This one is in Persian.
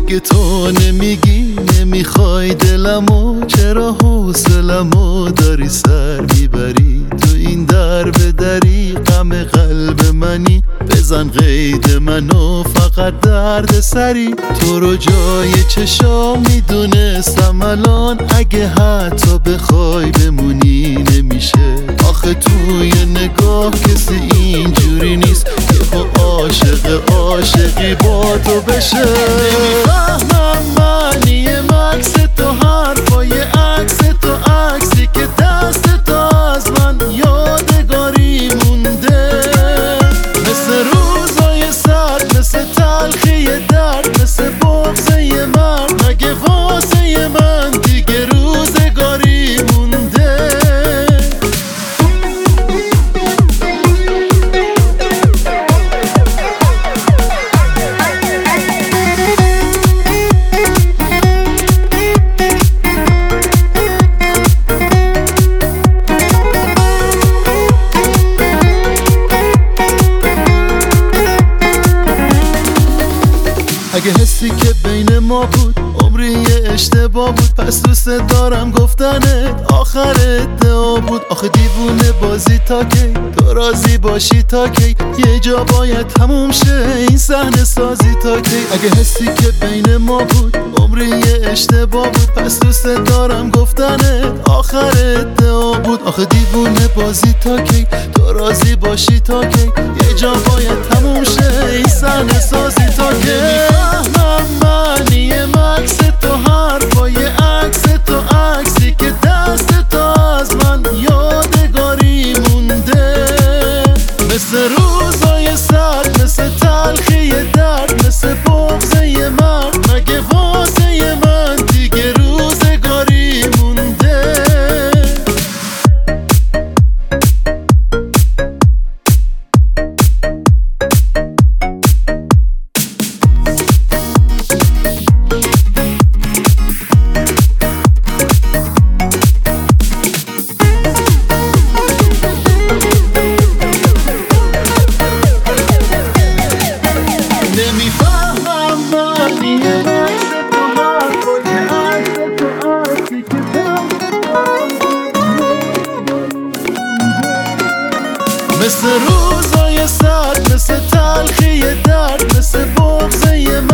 اگه تو نمیگی نمیخوای دلمو، چرا حوصلمو داری سر میبری؟ تو این در به دری غم قلب منی، بزن قید منو فقط درد سری. تو رو جای چشام میدونستم الان، اگه حتی بخوای بمونی نمیشه. آخه توی نگاه کسی اینجوری نیست که عاشقی با تو بشه. نمیفهمم معنی مکس تو، حرفای عکس تو، عکسی که دست تو از من یادگاری مونده. مثل روزای سرد، مثل تلخی درد، مثل بغضه مرد، مگه واسه من دیگه روزگاری مونده؟ اگه حسی که بین ما بود عمری یه اشتباه بود، پس دوست دارم گفتنت آخر ادعا بود. آخه دیوونه بازی تا کی، تو راضی باشی تا کی؟ یه جا باید تموم شه این صحنه سازی تا کی؟ اگه حسی که بین ما بود عمری یه اشتباه بود، پس دوست دارم گفتنت آخر ادعا بود. آخه دیوونه بازی تا کی، تو راضی باشی تا کی؟ یه جا باید تموم شه این صحنه سازی تا کی؟ نمیفهمم معنی مکس تو، حرفای عکس تو، عکسی که دست تو از من یادگاری مونده. مثل روزای سرد، مثل تلخی درد، مثل بغضه مرد، مگه واسه من دیگه روزگاری مونده؟ نمیفهمم معنی عکس تو، حرفای عکس تو، عکسی که مثل روزای سرد، مثل تلخی درد، مثل بغضه